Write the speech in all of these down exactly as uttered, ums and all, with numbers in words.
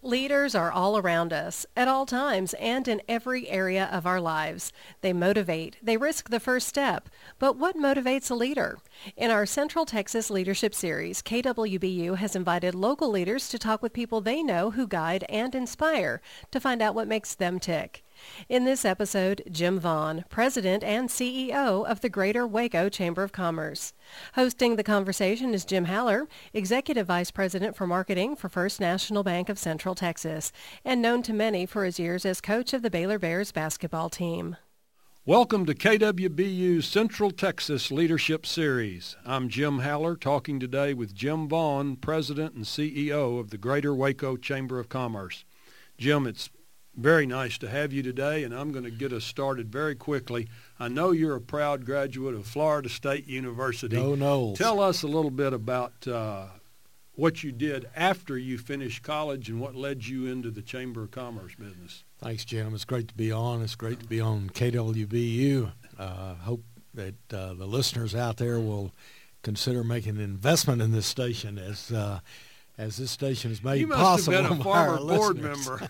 Leaders are all around us, at all times and in every area of our lives. They motivate, they risk the first step. But what motivates a leader? In our Central Texas Leadership Series, K W B U has invited local leaders to talk with people they know who guide and inspire to find out what makes them tick. In this episode, Jim Vaughn, President and C E O of the Greater Waco Chamber of Commerce. Hosting the conversation is Jim Haller, Executive Vice President for Marketing for First National Bank of Central Texas, and known to many for his years as coach of the Baylor Bears basketball team. Welcome to K W B U's Central Texas Leadership Series. I'm Jim Haller, talking today with Jim Vaughn, President and C E O of the Greater Waco Chamber of Commerce. Jim, it's very nice to have you today, and I'm going to get us started very quickly. I know you're a proud graduate of Florida State University. Go Noles. Tell us a little bit about uh, what you did after you finished college and what led you into the Chamber of Commerce business. Thanks, Jim. It's great to be on. It's great to be on K W B U. I uh, hope that uh, the listeners out there will consider making an investment in this station as uh, as this station is made you must possible. have been a former board member.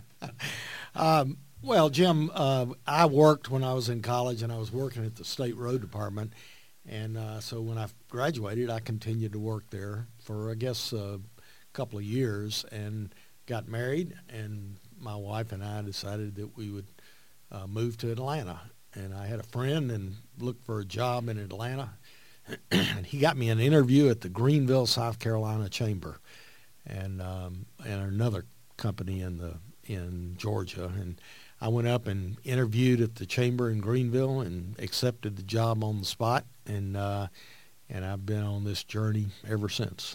um, well, Jim, uh, I worked when I was in college, and I was working at the State Road Department. And uh, so when I graduated, I continued to work there for, I guess, a couple of years and got married. And my wife and I decided that we would uh, move to Atlanta. And I had a friend and looked for a job in Atlanta. And he got me an interview at the Greenville, South Carolina Chamber, and um, and another company in the in Georgia. And I went up and interviewed at the chamber in Greenville and accepted the job on the spot. And uh, and I've been on this journey ever since.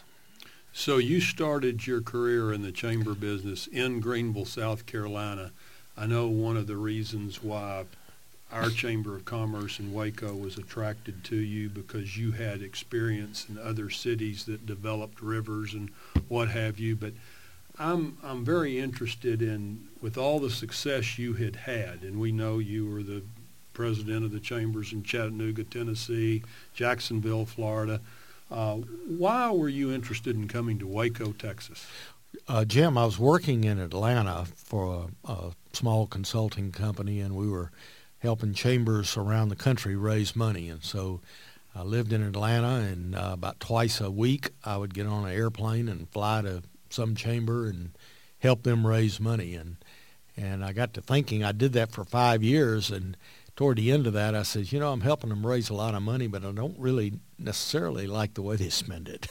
So you started your career in the chamber business in Greenville, South Carolina. I know one of the reasons why our Chamber of Commerce in Waco was attracted to you because you had experience in other cities that developed rivers and what have you. But I'm I'm very interested in, with all the success you had had, and we know you were the president of the chambers in Chattanooga, Tennessee, Jacksonville, Florida. Uh, why were you interested in coming to Waco, Texas? Uh, Jim, I was working in Atlanta for a, a small consulting company, and we were helping chambers around the country raise money. And so I lived in Atlanta, and uh, about twice a week I would get on an airplane and fly to some chamber and help them raise money. And and I got to thinking, I did that for five years, and toward the end of that I said, you know, I'm helping them raise a lot of money, but I don't really necessarily like the way they spend it.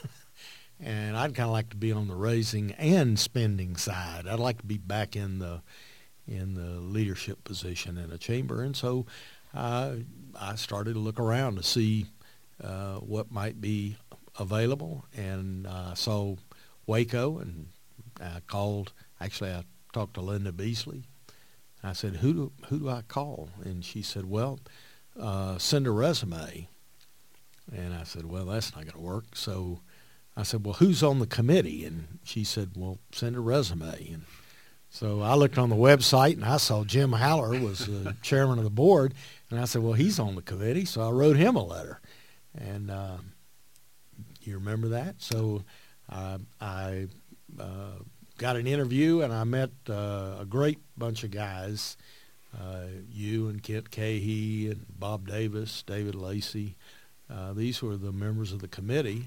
And I'd kind of like to be on the raising and spending side. I'd like to be back in the in the leadership position in a chamber. And so uh, I started to look around to see uh, what might be available, and I uh, saw Waco, and I called, actually I talked to Linda Beasley. I said, who do, who do I call? And she said, well, uh, send a resume. And I said, well, that's not going to work. So I said, well, who's on the committee? And she said, well, send a resume. And so I looked on the website, and I saw Jim Haller was the chairman of the board, and I said, well, he's on the committee, so I wrote him a letter. And uh, you remember that? So uh, I uh, got an interview, and I met uh, a great bunch of guys, uh, you and Kent Cahey and Bob Davis, David Lacey. Uh, these were the members of the committee,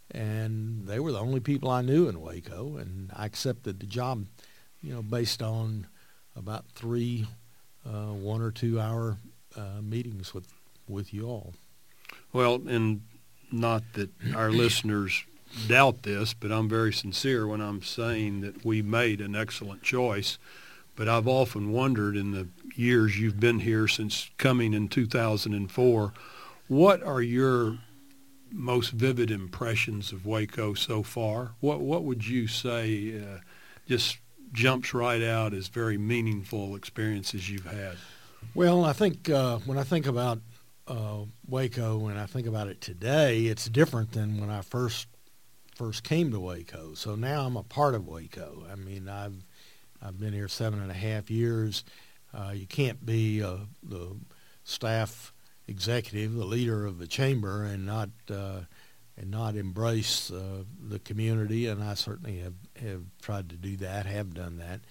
and they were the only people I knew in Waco, and I accepted the job, you know, based on about three uh, one or two hour uh, meetings with, with you all. Well, and not that our listeners doubt this, but I'm very sincere when I'm saying that we made an excellent choice. But I've often wondered in the years you've been here since coming in two thousand four, what are your most vivid impressions of Waco so far? What what would you say uh, just jumps right out as very meaningful experiences you've had? Well, I think uh, when I think about uh, Waco, and I think about it today, it's different than when I first first came to Waco. So now I'm a part of Waco. I mean, I've I've been here seven and a half years. Uh, you can't be uh, the staff executive, the leader of the chamber, and not uh, and not embrace uh, the community, and I certainly have, have tried to do that, have done that.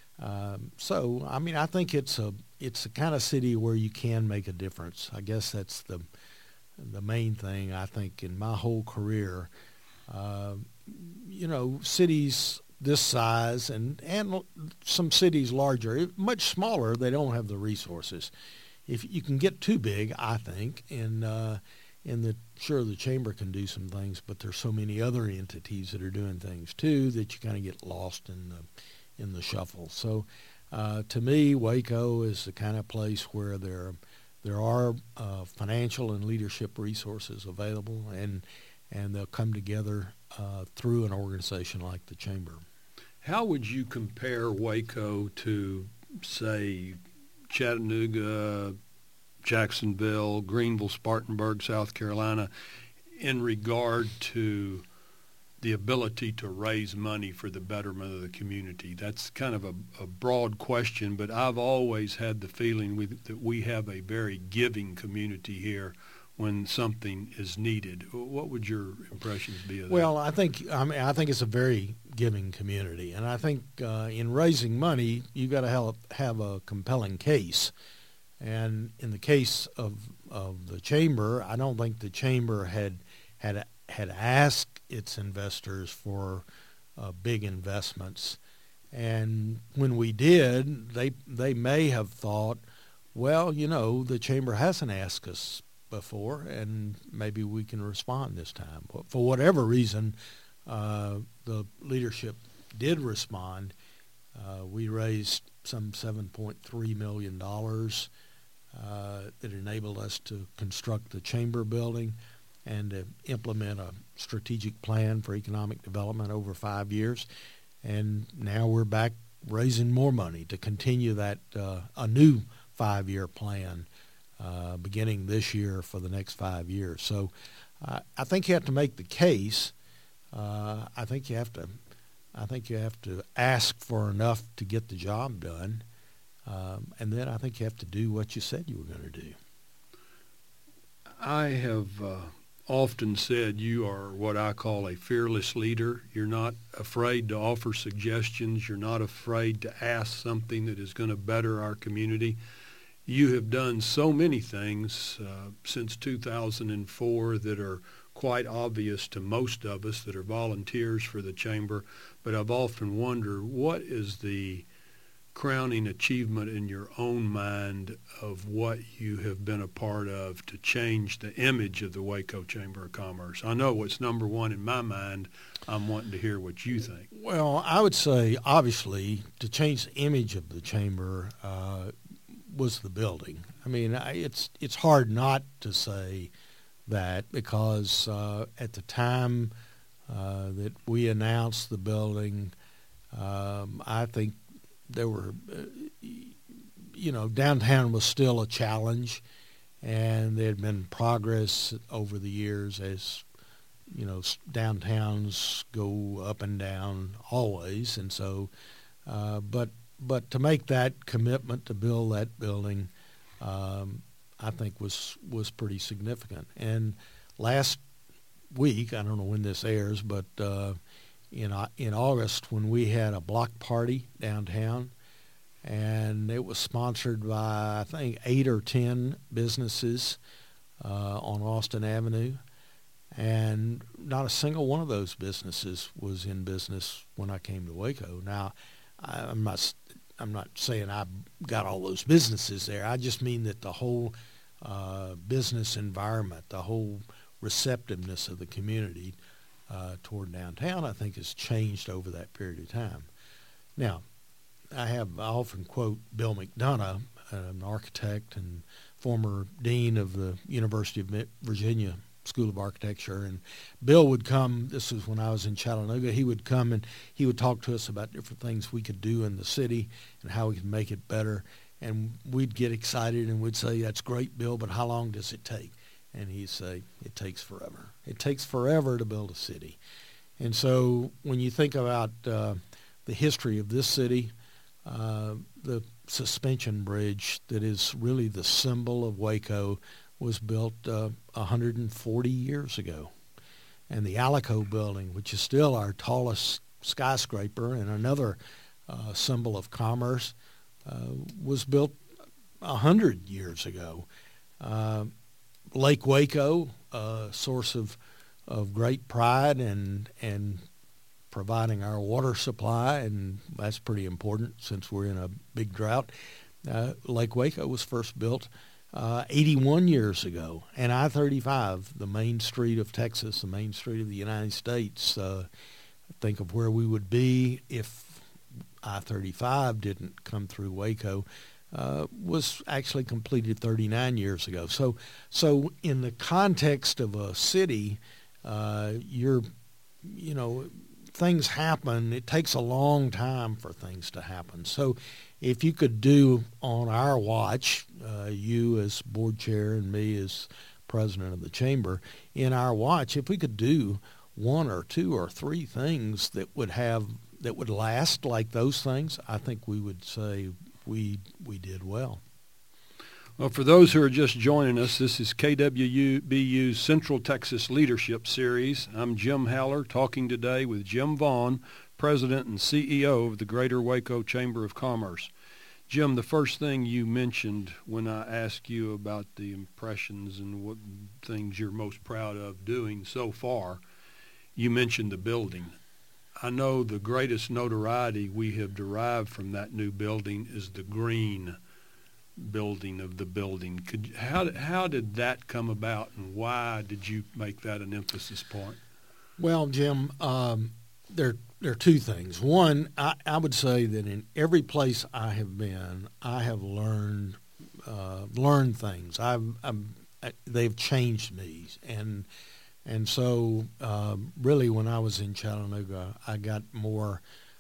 Um, so, I mean, I think it's a it's the kind of city where you can make a difference. I guess that's the the main thing, I think, in my whole career. Uh, you know, cities this size and, and some cities larger, much smaller, they don't have the resources. If you can get too big, I think, and uh, and the sure the chamber can do some things, but there's so many other entities that are doing things too that you kind of get lost in the in the shuffle. So, uh, to me, Waco is the kind of place where there there are uh, financial and leadership resources available, and and they'll come together uh, through an organization like the chamber. How would you compare Waco to, say, Chattanooga, Jacksonville, Greenville, Spartanburg, South Carolina, in regard to the ability to raise money for the betterment of the community? That's kind of a, a broad question, but I've always had the feeling we, that we have a very giving community here when something is needed. What would your impressions be of that? Well, I think I mean I think it's a very giving community, and I think uh, in raising money, you got to have have a compelling case. And in the case of of the chamber, I don't think the chamber had had had asked its investors for uh, big investments, and when we did, they they may have thought, well, you know, the chamber hasn't asked us before, and maybe we can respond this time. But for whatever reason, uh, the leadership did respond. Uh, we raised some seven point three million dollars uh, that enabled us to construct the chamber building and to implement a strategic plan for economic development over five years. And now we're back raising more money to continue that, uh, a new five-year plan Uh, beginning this year for the next five years. So uh, I think you have to make the case. Uh, I think you have to. I think you have to ask for enough to get the job done, um, and then I think you have to do what you said you were going to do. I have uh, often said you are what I call a fearless leader. You're not afraid to offer suggestions. You're not afraid to ask something that is going to better our community. You have done so many things uh, since two thousand four that are quite obvious to most of us that are volunteers for the chamber, but I've often wondered, what is the crowning achievement in your own mind of what you have been a part of to change the image of the Waco Chamber of Commerce? I know what's number one in my mind. I'm wanting to hear what you think. Well, I would say, obviously, to change the image of the chamber uh, was the building. I mean, it's it's hard not to say that, because uh, at the time uh, that we announced the building, um, I think there were, uh, you know, downtown was still a challenge, and there had been progress over the years as, you know, downtowns go up and down always, and so, uh, but but to make that commitment to build that building, um, I think was was pretty significant. And last week, I don't know when this airs, but uh, in in August, when we had a block party downtown, and it was sponsored by, I think, eight or ten businesses uh, on Austin Avenue, and not a single one of those businesses was in business when I came to Waco. Now, I'm not I'm not saying I got all those businesses there. I just mean that the whole uh, business environment, the whole receptiveness of the community uh, toward downtown, I think, has changed over that period of time. Now, I have I often quote Bill McDonough, an architect and former dean of the University of Virginia School of Architecture, and Bill would come, this was when I was in Chattanooga, he would come and he would talk to us about different things we could do in the city and how we could make it better, and we'd get excited and we'd say, that's great, Bill, but how long does it take? And he'd say, it takes forever. It takes forever to build a city. And so when you think about uh, the history of this city, uh, the suspension bridge that is really the symbol of Waco was built uh, one hundred forty years ago. and the Alico building, which is still our tallest skyscraper and another uh, symbol of commerce, uh, was built a hundred years ago. Uh, Lake Waco, a source of of great pride and and providing our water supply, and that's pretty important since we're in a big drought. Uh, Lake Waco was first built uh, eighty-one years ago, and I thirty-five, the main street of Texas, the main street of the United States. Uh, think of where we would be if I thirty-five didn't come through Waco. Uh, was actually completed thirty-nine years ago. So, so in the context of a city, uh, you're, you know, things happen. It takes a long time for things to happen. So, if you could do on our watch, uh, you as board chair and me as president of the chamber, in our watch, if we could do one or two or three things that would have that would last like those things, I think we would say we we did well. Well, for those who are just joining us, this is K W B U's Central Texas Leadership Series. I'm Jim Haller, talking today with Jim Vaughn, President and C E O of the Greater Waco Chamber of Commerce. Jim, the first thing you mentioned when I asked you about the impressions and what things you're most proud of doing so far, you mentioned the building. I know the greatest notoriety we have derived from that new building is the green building of the building. Could how how did that come about, and why did you make that an emphasis point? Well, Jim, um, there there are two things. One, I, I would say that in every place I have been, I have learned uh, learned things. I've, I've they've changed me, and and so uh, really when I was in Chattanooga, I got more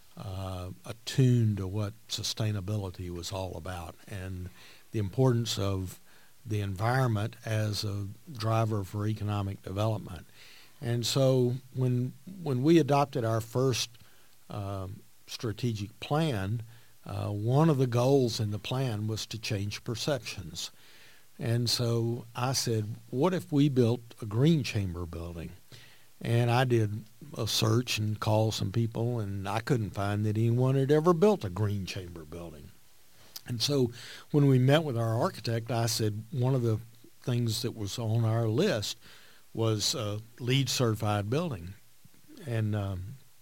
uh, attuned to what sustainability was all about and the importance of the environment as a driver for economic development. And so when when we adopted our first uh, strategic plan, uh, one of the goals in the plan was to change perceptions. And so I said, what if we built a green chamber building? And I did a search and called some people, and I couldn't find that anyone had ever built a green chamber building. And so when we met with our architect, I said one of the things that was on our list was a LEED certified building. And, um,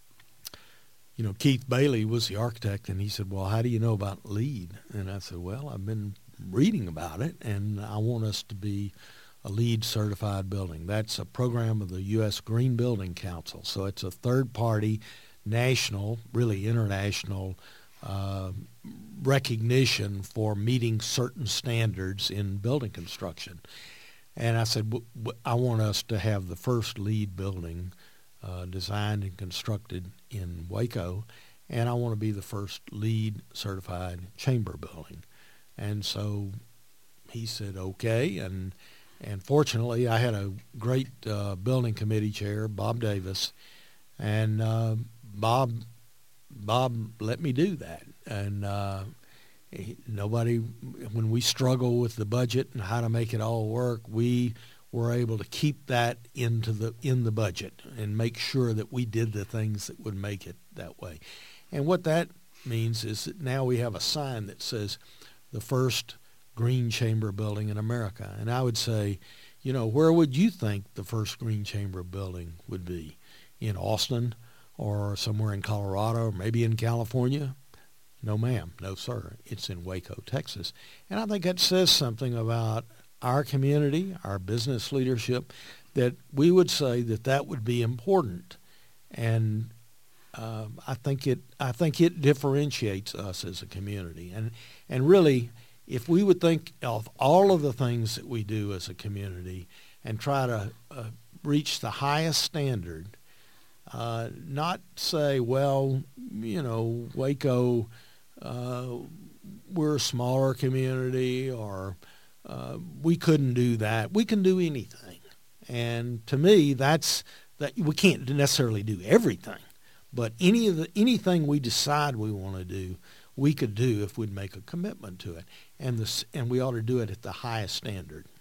you know, Keith Bailey was the architect, and he said, well, how do you know about LEED? And I said, well, I've been reading about it, and I want us to be a LEED certified building. That's a program of the U S Green Building Council. So it's a third-party, national, really international uh, recognition for meeting certain standards in building construction. And I said, w- w- I want us to have the first LEED building uh, designed and constructed in Waco, and I want to be the first LEED certified chamber building. And so he said, okay. And and fortunately, I had a great uh, building committee chair, Bob Davis, and uh, Bob Bob let me do that. And uh, he, nobody, when we struggle with the budget and how to make it all work, we were able to keep that into the in the budget and make sure that we did the things that would make it that way. And what that means is that now we have a sign that says, the first green chamber building in America. And I would say, you know, where would you think the first green chamber building would be? In Austin or somewhere in Colorado or maybe in California? No, ma'am. No, sir. It's in Waco, Texas. And I think that says something about our community, our business leadership, that we would say that that would be important. And uh, I think it I think it differentiates us as a community. And and really, if we would think of all of the things that we do as a community and try to uh, reach the highest standard, uh, not say, well, you know, Waco, uh, we're a smaller community, or uh, we couldn't do that. We can do anything. And to me, that's that we can't necessarily do everything, but any of the anything we decide we want to do, we could do if we'd make a commitment to it, and this and we ought to do it at the highest standard.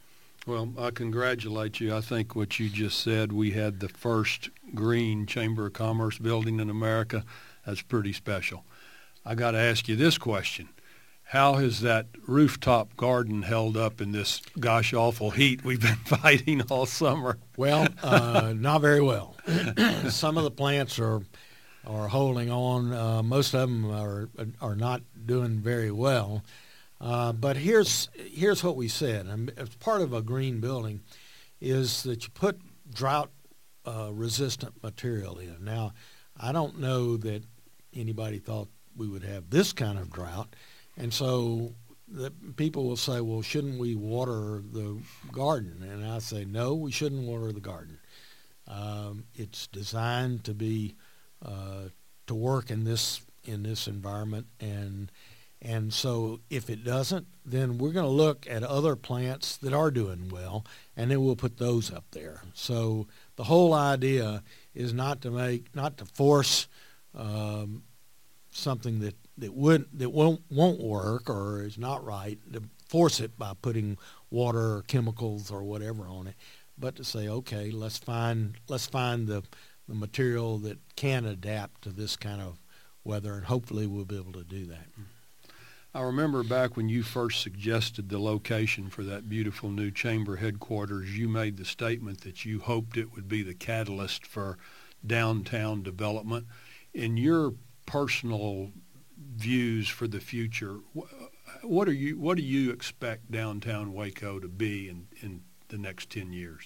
Well, I congratulate you. I think what you just said, we had the first green Chamber of Commerce building in America. That's pretty special. I got to ask you this question. How has that rooftop garden held up in this gosh awful heat we've been fighting all summer? Well, uh, not very well. Some of the plants are are holding on. Uh, most of them are are not doing very well. Uh, but here's here's what we said. And as part of a green building, is that you put drought uh, resistant material in. Now, I don't know that anybody thought we would have this kind of drought. And so the people will say, well, shouldn't we water the garden? And I say, no, we shouldn't water the garden. Um, it's designed to be uh, to work in this in this environment, and and so if it doesn't, then we're going to look at other plants that are doing well, and then we'll put those up there. So the whole idea is not to make not to force um, something that that would that won't won't work or is not right, to force it by putting water or chemicals or whatever on it, but to say, okay, let's find let's find the the material that can adapt to this kind of weather, and hopefully we'll be able to do that. I remember back when you first suggested the location for that beautiful new chamber headquarters, you made the statement that you hoped it would be the catalyst for downtown development. In your personal views for the future, what are you what do you expect downtown Waco to be in, in the next ten years?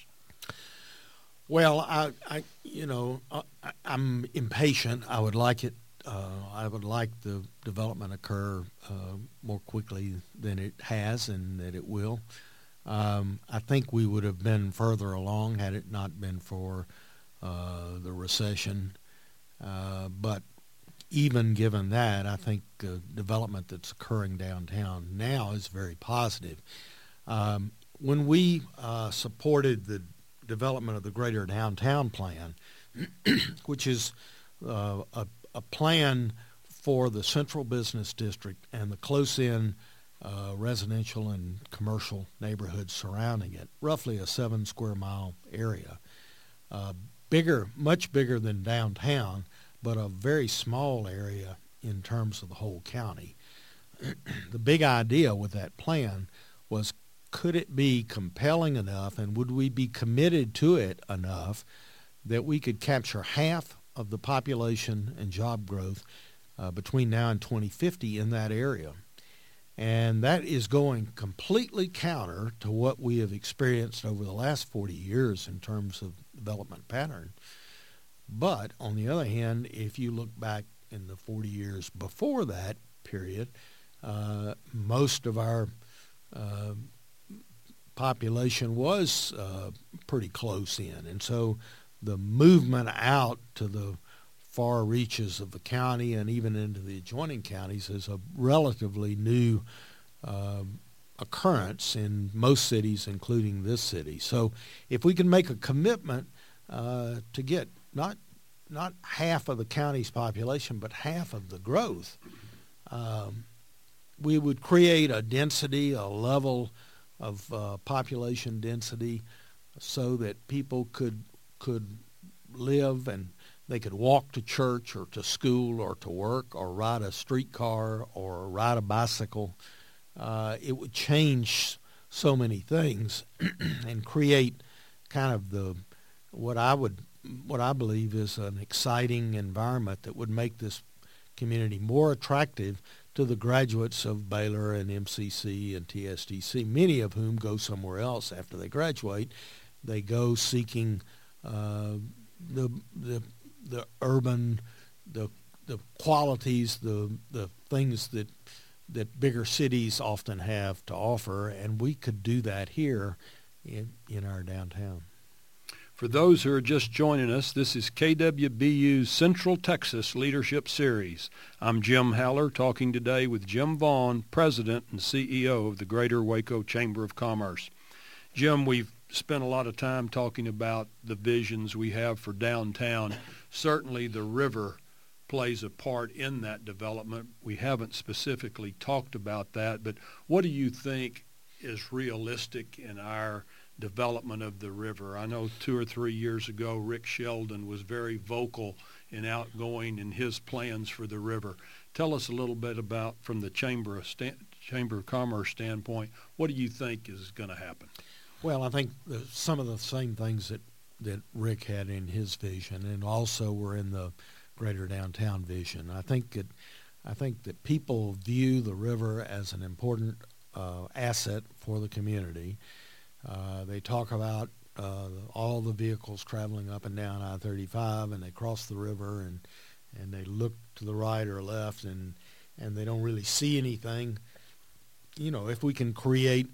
Well, I, I you know, I, I'm impatient. I would like it. Uh, I would like the development occur uh, more quickly than it has and that it will. Um, I think we would have been further along had it not been for uh, the recession. Uh, but even given that, I think the development that's occurring downtown now is very positive. Um, when we uh, supported the development of the Greater Downtown Plan, which is uh, a, a plan for the Central Business District and the close-in uh, residential and commercial neighborhoods surrounding it, roughly a seven square mile area, uh, bigger, much bigger than downtown, but a very small area in terms of the whole county. The big idea with that plan was, could it be compelling enough, and would we be committed to it enough that we could capture half of the population and job growth uh, between now and twenty fifty in that area? And that is going completely counter to what we have experienced over the last forty years in terms of development pattern. But on the other hand, if you look back in the forty years before that period, uh, most of our uh, population was uh, pretty close in. And so the movement out to the far reaches of the county and even into the adjoining counties is a relatively new uh, occurrence in most cities, including this city. So if we can make a commitment uh, to get not not half of the county's population, but half of the growth, um, we would create a density, a level of uh, population density, so that people could could live and they could walk to church or to school or to work or ride a streetcar or ride a bicycle. Uh, it would change so many things and create kind of the what I would what I believe is an exciting environment that would make this community more attractive to the graduates of Baylor and M C C and T S D C, many of whom go somewhere else after they graduate. They go seeking uh, the the the urban, the the qualities, the the things that that bigger cities often have to offer, and we could do that here in in our downtown. For those who are just joining us, this is K W B U's Central Texas Leadership Series. I'm Jim Haller, talking today with Jim Vaughn, President and C E O of the Greater Waco Chamber of Commerce. Jim, we've spent a lot of time talking about the visions we have for downtown. Certainly the river plays a part in that development. We haven't specifically talked about that, but what do you think is realistic in our development of the river. I know two or three years ago, Rick Sheldon was very vocal and outgoing in his plans for the river. Tell us a little bit about, from the Chamber of, Sta- Chamber of Commerce standpoint, what do you think is going to happen? Well, I think the, some of the same things that, that Rick had in his vision and also were in the Greater Downtown vision. I think it, I think that people view the river as an important uh, asset for the community. Uh, they talk about uh, all the vehicles traveling up and down I thirty-five, and they cross the river, and and they look to the right or left, and and they don't really see anything. You know, if we can create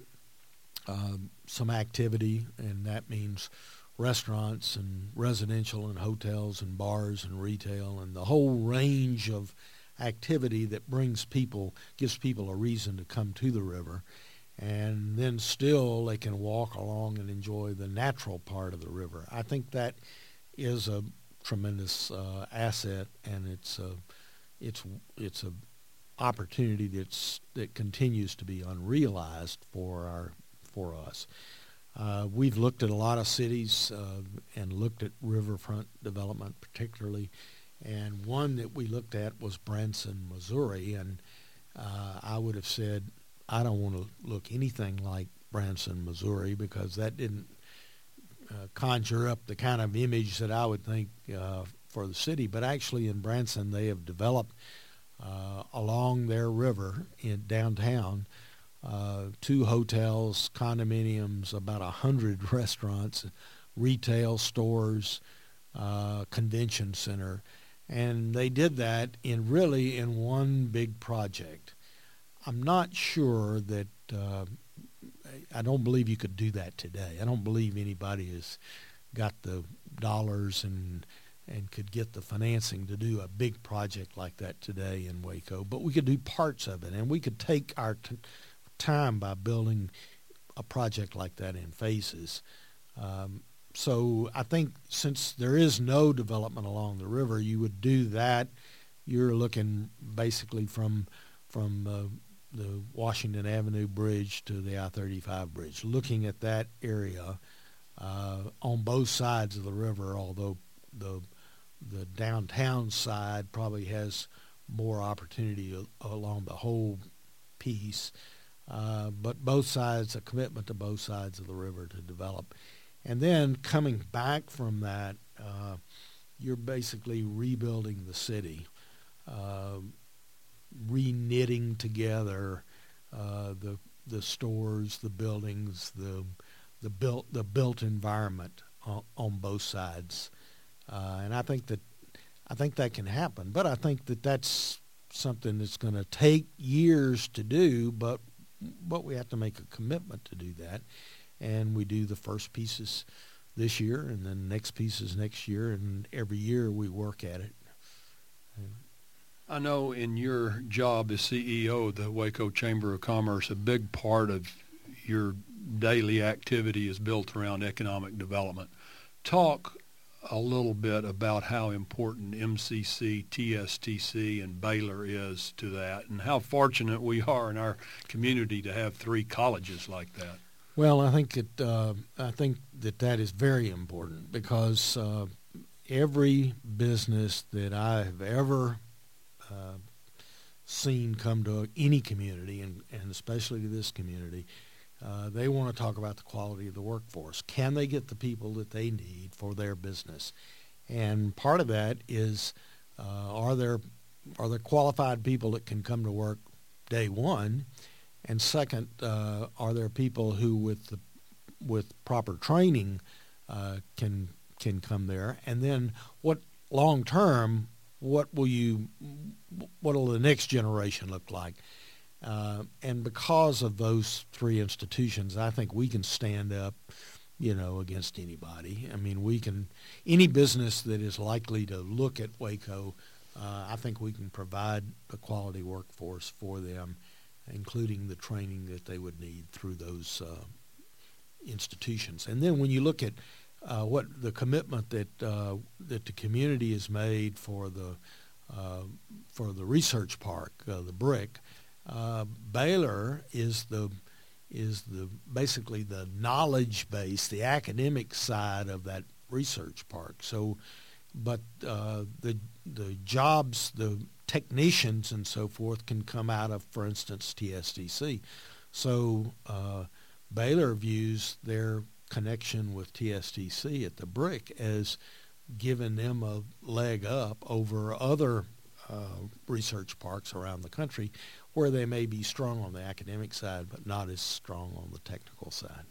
um, some activity, and that means restaurants and residential and hotels and bars and retail and the whole range of activity that brings people, gives people a reason to come to the river, and then still they can walk along and enjoy the natural part of the river. I think that is a tremendous uh, asset, and it's a, it's it's a opportunity that's that continues to be unrealized for our for us. Uh, we've looked at a lot of cities uh, and looked at riverfront development particularly, and one that we looked at was Branson, Missouri, and uh, I would have said, I don't want to look anything like Branson, Missouri, because that didn't uh, conjure up the kind of image that I would think uh, for the city. But actually in Branson, they have developed uh, along their river in downtown Uh, two hotels, condominiums, about a hundred restaurants, retail stores, uh, convention center, and they did that in really in one big project. I'm not sure that uh, I don't believe you could do that today. I don't believe anybody has got the dollars and and could get the financing to do a big project like that today in Waco. But we could do parts of it, and we could take our t- time by building a project like that in phases. Um, so I think since there is no development along the river, you would do that. You're looking basically from from uh, the Washington Avenue Bridge to the I thirty-five bridge, looking at that area uh, on both sides of the river, although the the downtown side probably has more opportunity along the whole piece. Uh, but both sides, a commitment to both sides of the river to develop. And then coming back from that, uh, you're basically rebuilding the city, uh, re-knitting together uh, the the stores, the buildings, the the built the built environment on, on both sides. Uh, and I think that I think that can happen. But I think that that's something that's going to take years to do, but But we have to make a commitment to do that, and we do the first pieces this year, and then next pieces next year, and every year we work at it. I know in your job as C E O of the Waco Chamber of Commerce, a big part of your daily activity is built around economic development. Talk a little bit about how important M C C, T S T C, and Baylor is to that, and how fortunate we are in our community to have three colleges like that. Well, I think it. Uh, I think that that is very important, because uh, every business that I have ever uh, seen come to any community, and, and especially to this community, Uh, they want to talk about the quality of the workforce. Can they get the people that they need for their business? And part of that is, uh, are there are there qualified people that can come to work day one? And second, uh, are there people who, with the, with proper training, uh, can can come there? And then, what long term? What will you? What will the next generation look like? Uh, and because of those three institutions, I think we can stand up, you know, against anybody. I mean, we can, any business that is likely to look at Waco, uh, I think we can provide a quality workforce for them, including the training that they would need through those uh, institutions. And then when you look at uh, what the commitment that uh, that the community has made for the uh, for the research park, uh, the BRIC. Uh, Baylor is the is the basically the knowledge base, the academic side of that research park. So, but uh, the the jobs, the technicians and so forth can come out of, for instance, T S D C. So uh, Baylor views their connection with T S D C at the Brick as giving them a leg up over other uh, research parks around the country where they may be strong on the academic side but not as strong on the technical side.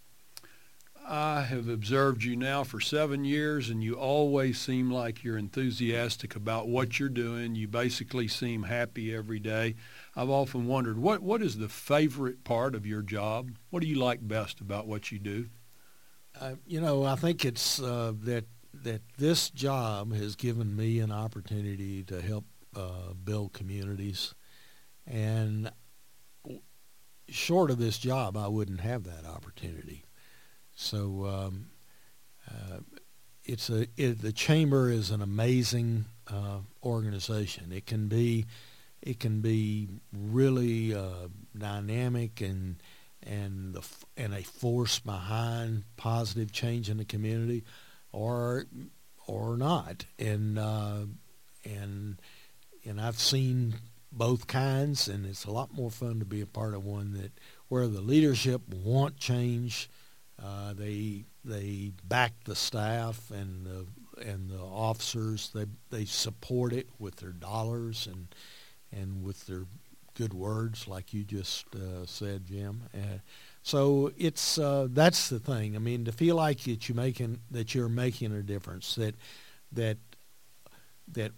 I have observed you now for seven years, and you always seem like you're enthusiastic about what you're doing. You basically seem happy every day. I've often wondered, what what is the favorite part of your job? What do you like best about what you do? Uh, you know, I think it's uh, that that this job has given me an opportunity to help uh, build communities, and short of this job, I wouldn't have that opportunity. So um, uh, it's a it, the chamber is an amazing uh, organization. It can be it can be really uh, dynamic and and the and a force behind positive change in the community, or or not. And uh, and and I've seen both kinds, and it's a lot more fun to be a part of one that where the leadership want change. Uh, they they back the staff and the and the officers. They they support it with their dollars and and with their good words, like you just uh, said, Jim. Uh, so it's uh, that's the thing. I mean, to feel like that you making that you're making a difference. That that that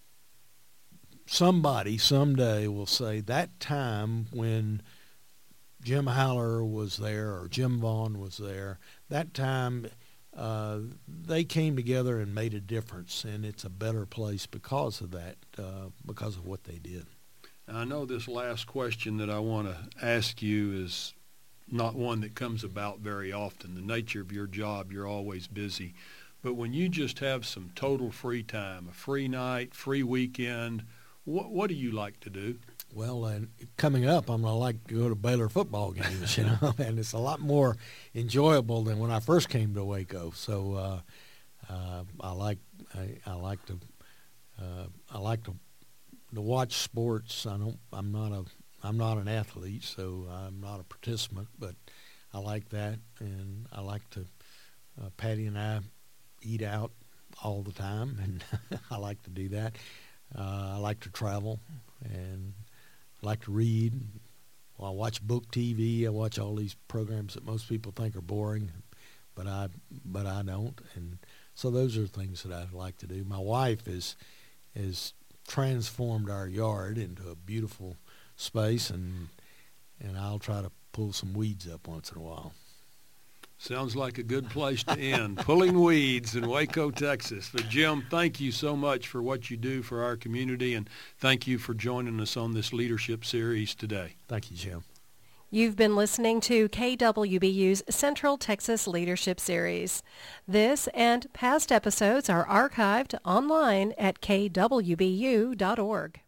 somebody someday will say that time when Jim Haller was there or Jim Vaughn was there, that time uh, they came together and made a difference, and it's a better place because of that, uh, because of what they did. I know this last question that I want to ask you is not one that comes about very often. The nature of your job, you're always busy. But when you just have some total free time, a free night, free weekend, what, what do you like to do? Well, and coming up, I'm going to like to go to Baylor football games, you know, and it's a lot more enjoyable than when I first came to Waco. So uh, uh, I like I, I like to uh, I like to to watch sports. I don't. I'm not a. I'm not an athlete, so I'm not a participant. But I like that, and I like to. Uh, Patty and I eat out all the time, and I like to do that. Uh, I like to travel, and I like to read. Well, I watch book T V. I watch all these programs that most people think are boring, but I but I don't. And so those are things that I like to do. My wife is is transformed our yard into a beautiful space, and and I'll try to pull some weeds up once in a while. Sounds like a good place to end, pulling weeds in Waco, Texas. But Jim, thank you so much for what you do for our community, and thank you for joining us on this leadership series today. Thank you, Jim. You've been listening to K W B U's Central Texas Leadership Series. This and past episodes are archived online at k w b u dot org.